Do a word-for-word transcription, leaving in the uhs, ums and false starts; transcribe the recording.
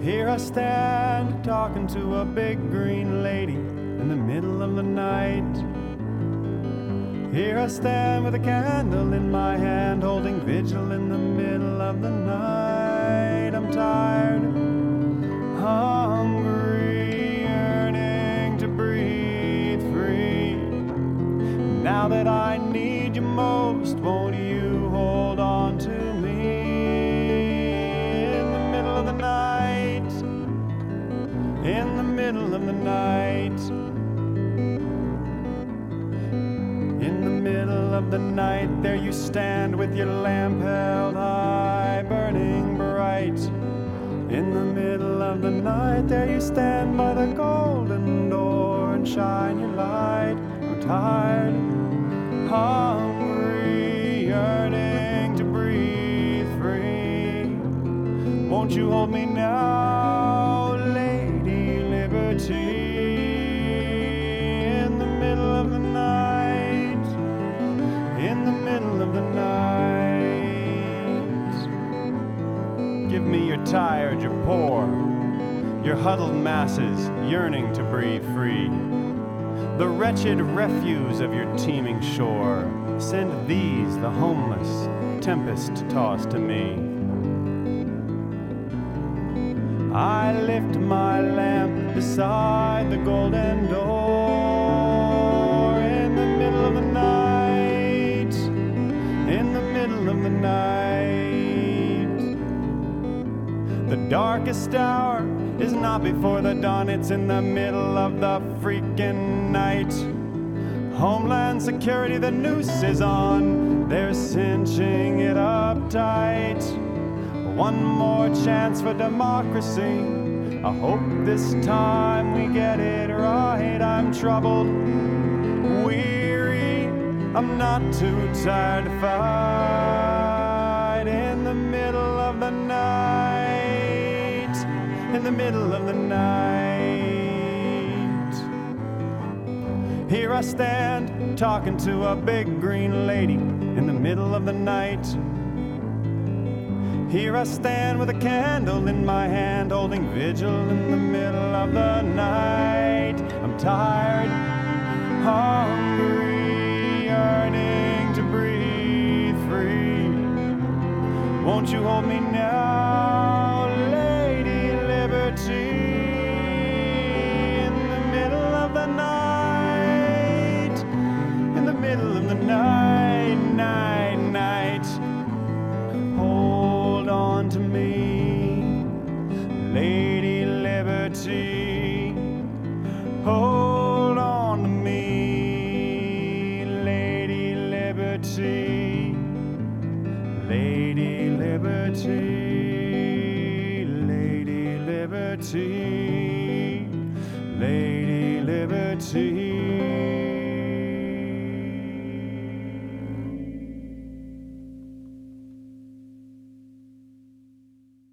Here I stand talking to a big green lady in the middle of the night. Here I stand with a candle in my hand, holding vigil in the middle of the night. I'm tired, hungry, yearning to breathe free. Now that I need you most, won't you hold on to me? In the middle of the night, in the middle of the night, in the middle of the night, there you stand with your lamp held high, burning bright. In the middle of the night, there you stand by the golden door and shine your light. I'm tired, hungry, yearning to breathe free. Won't you hold me now, Lady Liberty? In the middle of the night, in the middle of the night. Give me your tired, your poor, your huddled masses yearning to breathe free. The wretched refuse of your teeming shore, send these, the homeless, tempest-tossed to me. I lift my lamp beside the golden door. In the middle of the night, in the middle of the night. The darkest hour is not before the dawn, it's in the middle of the freaking night. Homeland Security, the noose is on, they're cinching it up tight. One more chance for democracy, I hope this time we get it right. I'm troubled, weary, I'm not too tired to fight. In the middle of the night, in the middle of the night. Here I stand, talking to a big green lady in the middle of the night. Here I stand with a candle in my hand, holding vigil in the middle of the night. I'm tired, hungry, yearning to breathe free. Won't you hold me now, Lady Liberty? In the middle of the night, in the middle of the night, night, night. Hold on to me, Lady Liberty. Hold on to me, Lady Liberty. Lady Liberty, Lady Liberty, Lady Liberty.